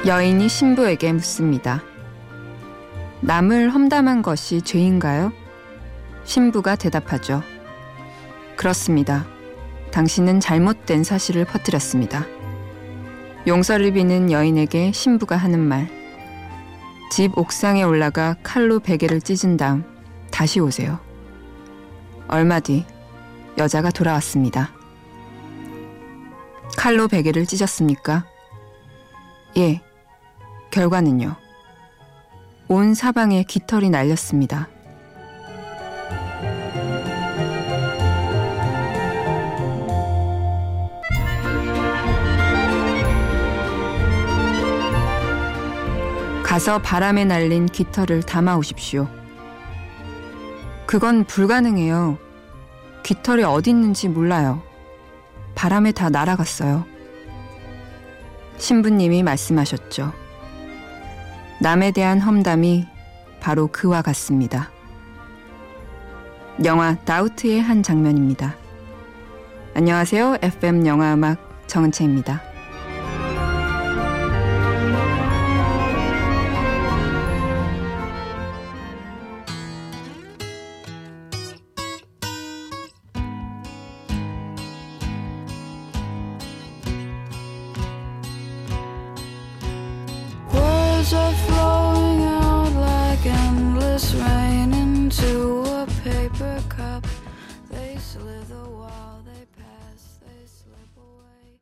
여인이 신부에게 묻습니다. 남을 험담한 것이 죄인가요? 신부가 대답하죠. 그렇습니다. 당신은 잘못된 사실을 퍼뜨렸습니다. 용서를 비는 여인에게 신부가 하는 말. 집 옥상에 올라가 칼로 베개를 찢은 다음 다시 오세요. 얼마 뒤 여자가 돌아왔습니다. 칼로 베개를 찢었습니까? 예. 결과는요. 온 사방에 깃털이 날렸습니다. 가서 바람에 날린 깃털을 담아오십시오. 그건 불가능해요. 깃털이 어디 있는지 몰라요. 바람에 다 날아갔어요. 신부님이 말씀하셨죠. 남에 대한 험담이 바로 그와 같습니다. 영화 다우트의 한 장면입니다. 안녕하세요. FM 영화음악 정은채입니다. Are flowing out like endless rain into a paper cup. They slither while they pass, they slip away.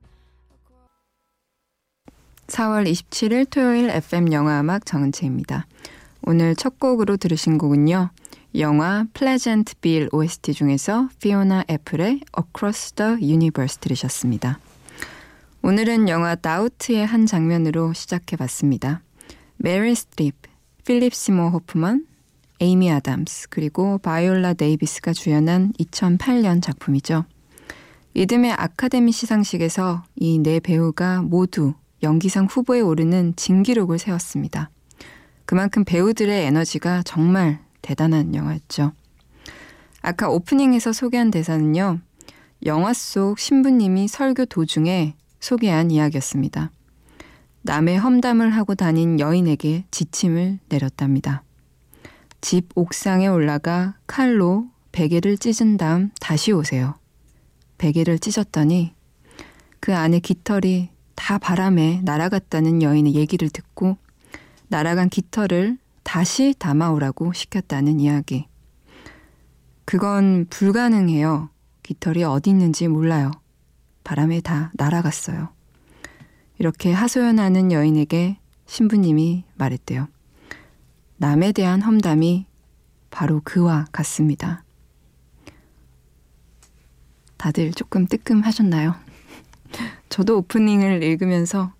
4월 27일 토요일 FM 영화음악 정은채입니다. 오늘 첫 곡으로 들으신 곡은요. 영화 플레전트빌 OST 중에서 피오나 애플의 Across the Universe 들으셨습니다. 오늘은 영화 다우트의 한 장면으로 시작해봤습니다. 메릴 스트립, 필립 시모 호프먼, 에이미 아담스 그리고 바이올라 데이비스가 주연한 2008년 작품이죠. 이듬해 아카데미 시상식에서 이 네 배우가 모두 연기상 후보에 오르는 진기록을 세웠습니다. 그만큼 배우들의 에너지가 정말 대단한 영화였죠. 아까 오프닝에서 소개한 대사는요. 영화 속 신부님이 설교 도중에 소개한 이야기였습니다. 남의 험담을 하고 다닌 여인에게 지침을 내렸답니다. 집 옥상에 올라가 칼로 베개를 찢은 다음 다시 오세요. 베개를 찢었더니 그 안에 깃털이 다 바람에 날아갔다는 여인의 얘기를 듣고 날아간 깃털을 다시 담아오라고 시켰다는 이야기. 그건 불가능해요. 깃털이 어디 있는지 몰라요. 바람에 다 날아갔어요. 이렇게 하소연하는 여인에게 신부님이 말했대요. 남에 대한 험담이 바로 그와 같습니다. 다들 조금 뜨끔하셨나요? 저도 오프닝을 읽으면서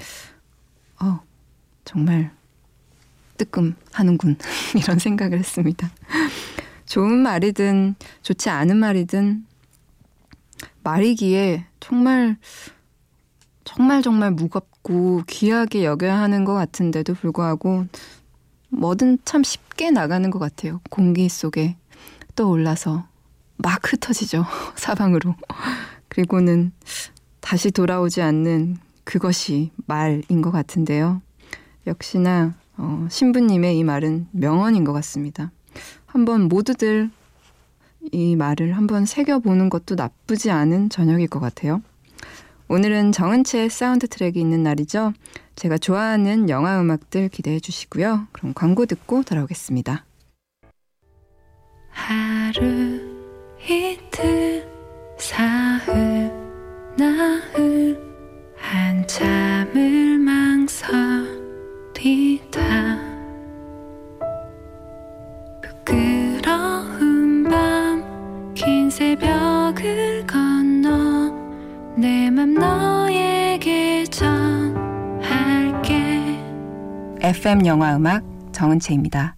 정말 뜨끔하는군 이런 생각을 했습니다. 좋은 말이든 좋지 않은 말이든 말이기에 정말 무겁고 귀하게 여겨야 하는 것 같은데도 불구하고 뭐든 참 쉽게 나가는 것 같아요. 공기 속에 떠올라서 막 흩어지죠. 사방으로. 그리고는 다시 돌아오지 않는 그것이 말인 것 같은데요. 역시나 신부님의 이 말은 명언인 것 같습니다. 한번 모두들 이 말을 한번 새겨보는 것도 나쁘지 않은 저녁일 것 같아요. 오늘은 정은채의 사운드 트랙이 있는 날이죠. 제가 좋아하는 영화 음악들 기대해 주시고요. 그럼 광고 듣고 돌아오겠습니다. 하루 이틀 사흘 나흘 한참을 망설이다 부끄러운 밤 긴 새벽을 건너 내 맘 너에게 전할게. FM 영화 음악 정은채입니다.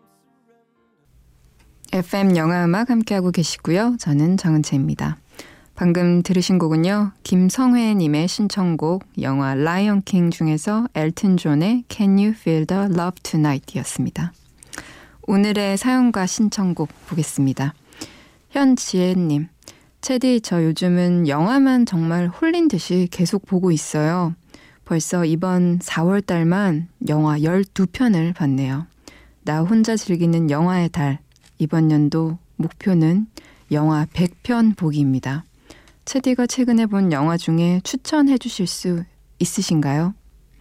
FM 영화음악 함께하고 계시고요. 저는 정은채입니다. 방금 들으신 곡은요. 김성회님의 신청곡 영화 라이언 킹 중에서 엘튼 존의 Can You Feel the Love Tonight 이었습니다. 오늘의 사연과 신청곡 보겠습니다. 현지혜님, 체디 저 요즘은 영화만 정말 홀린 듯이 계속 보고 있어요. 벌써 이번 4월 달만 영화 12편을 봤네요. 나 혼자 즐기는 영화의 달. 이번 연도 목표는 영화 100편 보기입니다. 체디가 최근에 본 영화 중에 추천해 주실 수 있으신가요?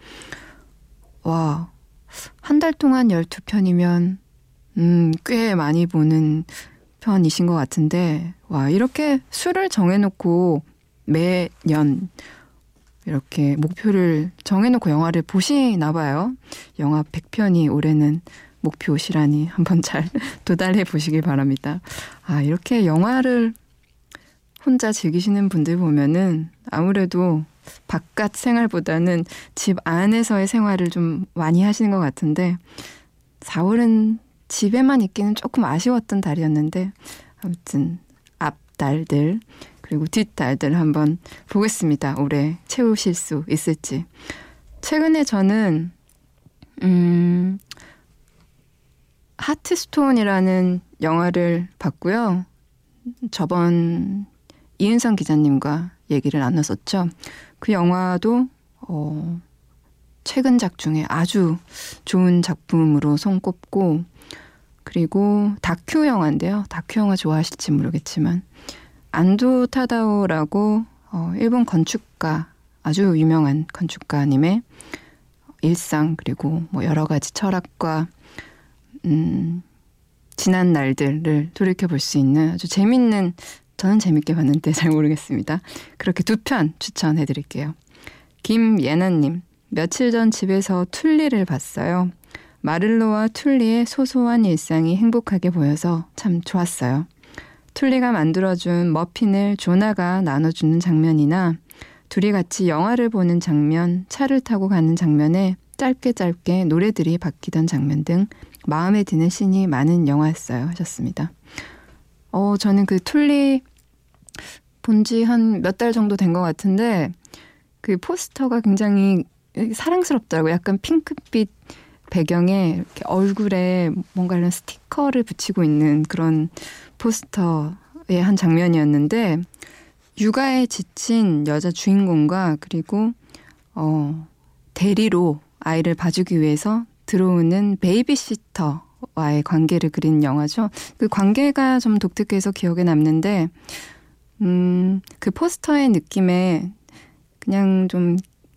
와, 한 달 동안 12편이면 꽤 많이 보는 편이신 것 같은데 와, 이렇게 수를 정해놓고 매년 이렇게 목표를 정해놓고 영화를 보시나 봐요. 영화 100편이 올해는 목표시라니 한번 잘 도달해 보시길 바랍니다. 아, 이렇게 영화를 혼자 즐기시는 분들 보면은 아무래도 바깥 생활보다는 집 안에서의 생활을 좀 많이 하시는 것 같은데 4월은 집에만 있기는 조금 아쉬웠던 달이었는데 아무튼 앞달들 그리고 뒷달들 한번 보겠습니다. 올해 채우실 수 있을지. 최근에 저는 하트스톤이라는 영화를 봤고요. 저번 이은성 기자님과 얘기를 나눴었죠. 그 영화도 최근작 중에 아주 좋은 작품으로 손꼽고 그리고 다큐 영화인데요. 다큐 영화 좋아하실지 모르겠지만 안도 타다오라고 일본 건축가 아주 유명한 건축가님의 일상 그리고 뭐 여러 가지 철학과 지난 날들을 돌이켜볼 수 있는 아주 재밌는 저는 재밌게 봤는데 잘 모르겠습니다. 그렇게 2편 추천해드릴게요. 김예나님, 며칠 전 집에서 툴리를 봤어요. 마를로와 툴리의 소소한 일상이 행복하게 보여서 참 좋았어요. 툴리가 만들어준 머핀을 조나가 나눠주는 장면이나 둘이 같이 영화를 보는 장면, 차를 타고 가는 장면에 짧게 노래들이 바뀌던 장면 등 마음에 드는 씬이 많은 영화였어요 하셨습니다. 저는 그 툴리 본지 한 몇 달 정도 된 것 같은데 그 포스터가 굉장히 사랑스럽더라고요. 약간 핑크빛 배경에 이렇게 얼굴에 뭔가 이런 스티커를 붙이고 있는 그런 포스터의 한 장면이었는데 육아에 지친 여자 주인공과 그리고 대리로 아이를 봐주기 위해서 들어오는 베이비시터와의 관계를 그린 영화죠. 그 관계가 좀 독특해서 기억에 남는데 그 포스터의 느낌에 그냥 좀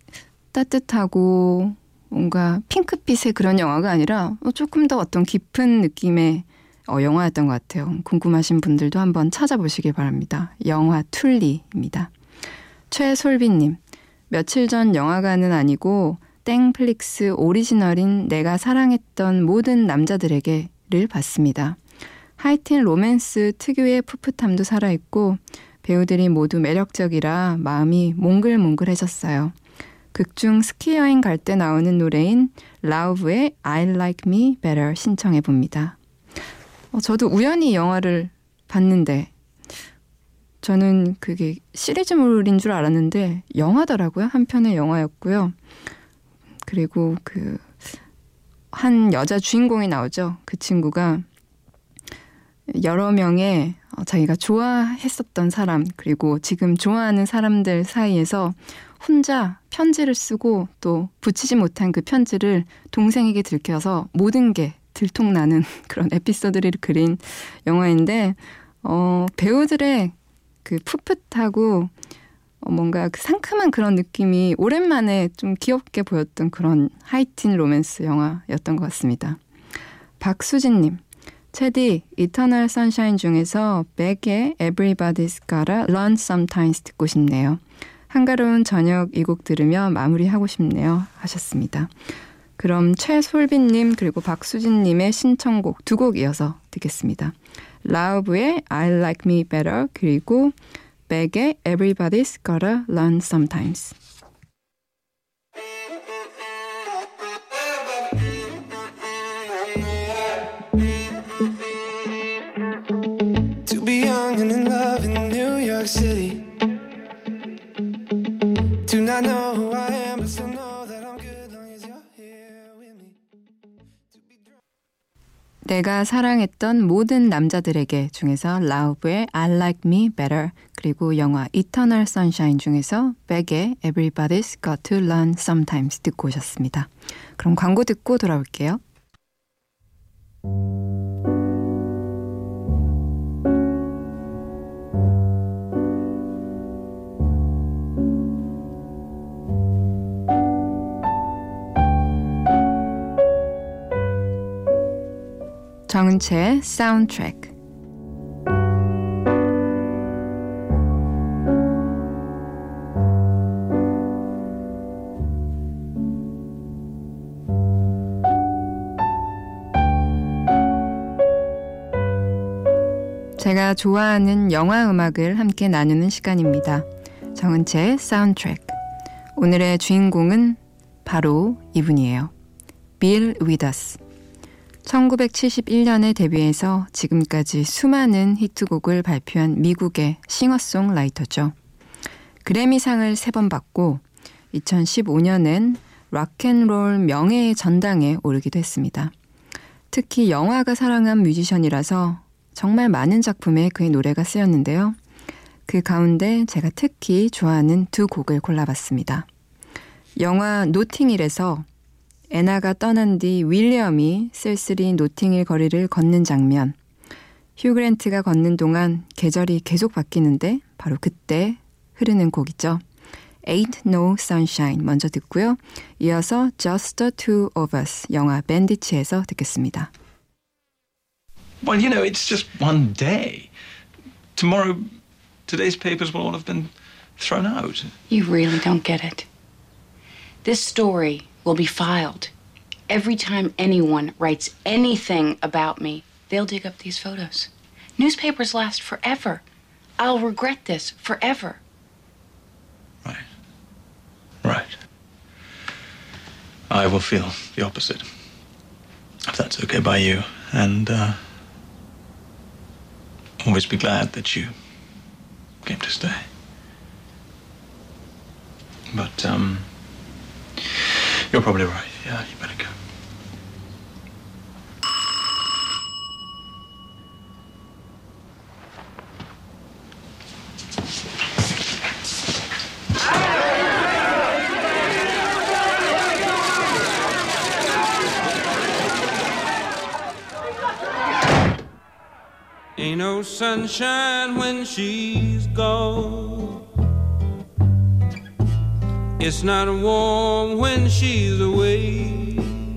따뜻하고 뭔가 핑크빛의 그런 영화가 아니라 조금 더 어떤 깊은 느낌의 영화였던 것 같아요. 궁금하신 분들도 한번 찾아보시길 바랍니다. 영화 툴리입니다. 최솔비님, 며칠 전 영화관은 아니고 땡플릭스 오리지널인 내가 사랑했던 모든 남자들에게를 봤습니다. 하이틴 로맨스 특유의 풋풋함도 살아있고 배우들이 모두 매력적이라 마음이 몽글몽글해졌어요. 극중 스키 여행 갈 때 나오는 노래인 라우브의 I Like Me Better 신청해봅니다. 저도 우연히 영화를 봤는데 저는 그게 시리즈물인 줄 알았는데 영화더라고요. 한 편의 영화였고요. 그리고 그 한 여자 주인공이 나오죠. 그 친구가 여러 명의 자기가 좋아했었던 사람 그리고 지금 좋아하는 사람들 사이에서 혼자 편지를 쓰고 또 붙이지 못한 그 편지를 동생에게 들켜서 모든 게 들통나는 그런 에피소드를 그린 영화인데 배우들의 그 풋풋하고 뭔가 그 상큼한 그런 느낌이 오랜만에 좀 귀엽게 보였던 그런 하이틴 로맨스 영화였던 것 같습니다. 박수진님, 체디, 이터널 선샤인 중에서 백의 Everybody's Gotta Run Sometimes 듣고 싶네요. 한가로운 저녁 이 곡 들으며 마무리하고 싶네요 하셨습니다. 그럼 최솔빈님 그리고 박수진님의 신청곡 2곡 이어서 듣겠습니다. 라우브의 I Like Me Better 그리고 백의 Everybody's Gotta Learn Sometimes. To be young and in love in New York City 내가 사랑했던 모든 남자들에게 중에서 라우브의 I Like Me Better 그리고 영화 Eternal Sunshine 중에서 백의 Everybody's Got to Learn Sometimes 듣고 오셨습니다. 그럼 광고 듣고 돌아올게요. 정은채의 사운드트랙. 제가 좋아하는 영화 음악을 함께 나누는 시간입니다. 정은채의 사운드트랙. 오늘의 주인공은 바로 이분이에요. 빌 위더스. 1971년에 데뷔해서 지금까지 수많은 히트곡을 발표한 미국의 싱어송라이터죠. 그래미상을 3번 받고 2015년엔 락앤롤 명예의 전당에 오르기도 했습니다. 특히 영화가 사랑한 뮤지션이라서 정말 많은 작품에 그의 노래가 쓰였는데요. 그 가운데 제가 특히 좋아하는 2곡을 골라봤습니다. 영화 노팅힐에서 애나가 떠난 뒤 윌리엄이 쓸쓸히 노팅힐 거리를 걷는 장면, 휴 그랜트가 걷는 동안 계절이 계속 바뀌는데 바로 그때 흐르는 곡이죠. Ain't No Sunshine 먼저 듣고요. 이어서 Just the Two of Us 영화 밴디츠에서 듣겠습니다. Well, you know, it's just one day. Tomorrow, today's papers will all have been thrown out. You really don't get it. This story will be filed. Every time anyone writes anything about me, they'll dig up these photos. Newspapers last forever. I'll regret this forever. Right. Right. I will feel the opposite. If that's okay by you. And, always be glad that you came to stay. But, you're probably right. Yeah, you better go. Ain't no sunshine when she's gone. It's not warm when she's away.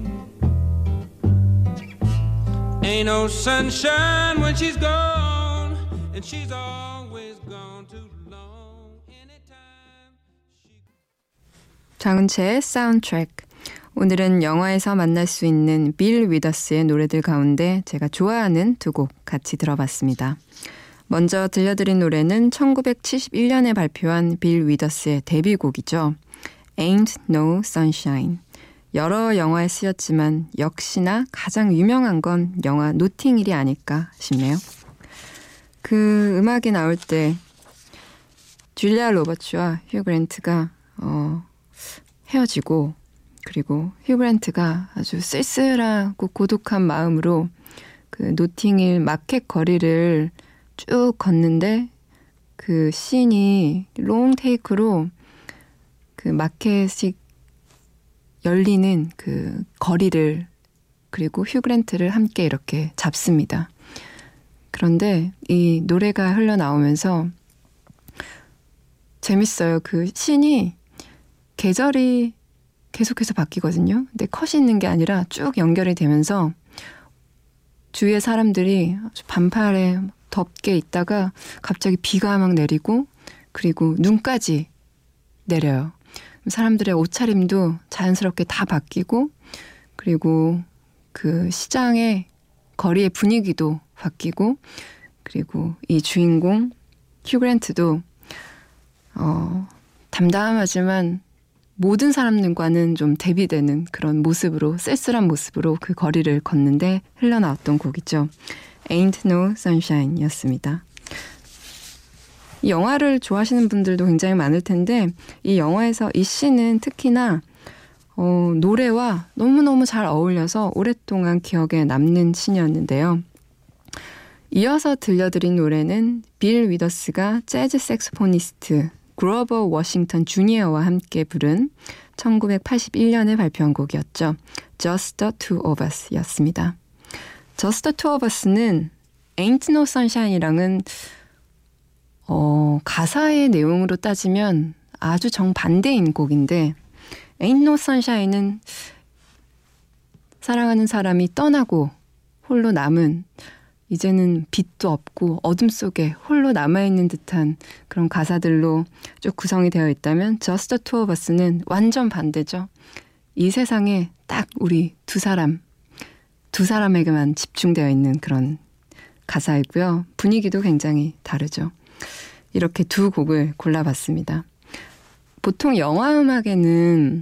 Ain't no sunshine when she's gone. And she's always gone too long. Anytime she... 정은채의 사운드트랙. 오늘은 영화에서 만날 수 있는 빌 위더스의 노래들 가운데 제가 좋아하는 2곡 같이 들어봤습니다. 먼저 들려드린 노래는 1971년에 발표한 빌 위더스의 데뷔곡이죠. Ain't No Sunshine. 여러 영화에 쓰였지만 역시나 가장 유명한 건 영화 노팅힐이 아닐까 싶네요. 그 음악이 나올 때 줄리아 로버츠와 휴 그랜트가 헤어지고 그리고 휴 그랜트가 아주 쓸쓸하고 고독한 마음으로 그 노팅힐 마켓 거리를 쭉 걷는데 그 씬이 롱 테이크로 그 마켓이 열리는 그 거리를 그리고 휴 그랜트를 함께 이렇게 잡습니다. 그런데 이 노래가 흘러나오면서 재밌어요. 그 씬이 계절이 계속해서 바뀌거든요. 근데 컷이 있는 게 아니라 쭉 연결이 되면서 주위의 사람들이 반팔에 덥게 있다가 갑자기 비가 막 내리고 그리고 눈까지 내려요. 사람들의 옷차림도 자연스럽게 다 바뀌고 그리고 그 시장의 거리의 분위기도 바뀌고 그리고 이 주인공 휴 그랜트도 담담하지만 모든 사람들과는 좀 대비되는 그런 모습으로 쓸쓸한 모습으로 그 거리를 걷는데 흘러나왔던 곡이죠. Ain't No Sunshine 이었습니다. 이 영화를 좋아하시는 분들도 굉장히 많을 텐데 이 영화에서 이 씬은 특히나 노래와 너무너무 잘 어울려서 오랫동안 기억에 남는 신이었는데요. 이어서 들려드린 노래는 빌 위더스가 재즈 색소포니스트 그로버 워싱턴 주니어와 함께 부른 1981년에 발표한 곡이었죠. Just the Two of Us 였습니다. Just the Two of Us는 Ain't No Sunshine이랑은 가사의 내용으로 따지면 아주 정반대인 곡인데 Ain't No Sunshine은 사랑하는 사람이 떠나고 홀로 남은 이제는 빛도 없고 어둠 속에 홀로 남아있는 듯한 그런 가사들로 쭉 구성이 되어 있다면 Just the Two of Us는 완전 반대죠. 이 세상에 딱 우리 두 사람에게만 집중되어 있는 그런 가사이고요. 분위기도 굉장히 다르죠. 이렇게 두 곡을 골라봤습니다. 보통 영화 음악에는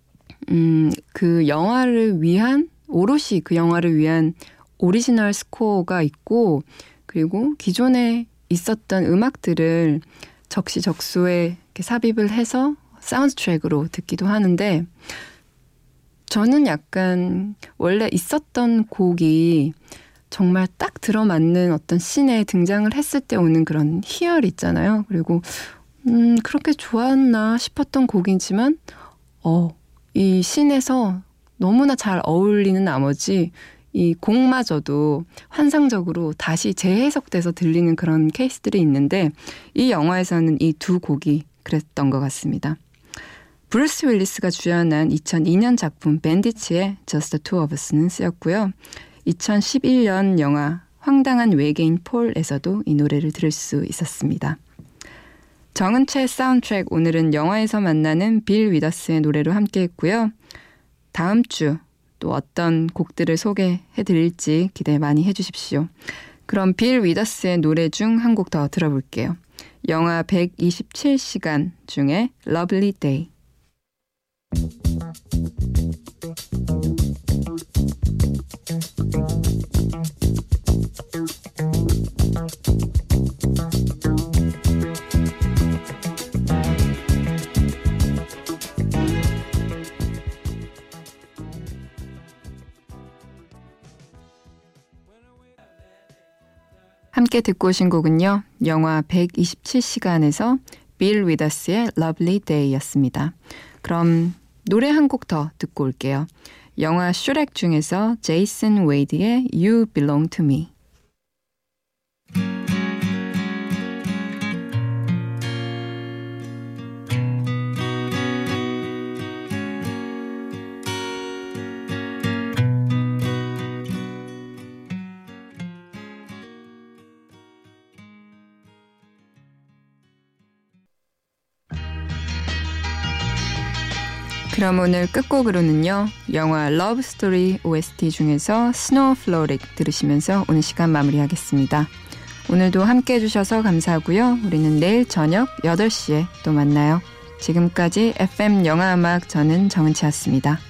그 영화를 위한 오롯이 그 영화를 위한 오리지널 스코어가 있고 그리고 기존에 있었던 음악들을 적시적소에 이렇게 삽입을 해서 사운드 트랙으로 듣기도 하는데 저는 약간 원래 있었던 곡이 정말 딱 들어맞는 어떤 씬에 등장을 했을 때 오는 그런 희열 있잖아요. 그리고 그렇게 좋았나 싶었던 곡이지만 이 씬에서 너무나 잘 어울리는 나머지 이 곡마저도 환상적으로 다시 재해석돼서 들리는 그런 케이스들이 있는데 이 영화에서는 이 두 곡이 그랬던 것 같습니다. 브루스 윌리스가 주연한 2002년 작품 밴디츠의 Just the Two of Us는 쓰였고요. 2011년 영화 황당한 외계인 폴에서도 이 노래를 들을 수 있었습니다. 정은채 사운드트랙 오늘은 영화에서 만나는 빌 위더스의 노래로 함께했고요. 다음 주 또 어떤 곡들을 소개해드릴지 기대 많이 해주십시오. 그럼 빌 위더스의 노래 중 한 곡 더 들어볼게요. 영화 127시간 중에 Lovely Day. 함께 듣고 오신 곡은요. 영화 127시간에서 빌 위더스의 Lovely Day였습니다. 그럼 노래 한 곡 더 듣고 올게요. 영화 슈렉 중에서 제이슨 웨이드의 You Belong to Me. 그럼 오늘 끝곡으로는요. 영화 러브 스토리 OST 중에서 스노우플로릭 들으시면서 오늘 시간 마무리하겠습니다. 오늘도 함께해 주셔서 감사하고요. 우리는 내일 저녁 8시에 또 만나요. 지금까지 FM 영화음악 저는 정은치였습니다.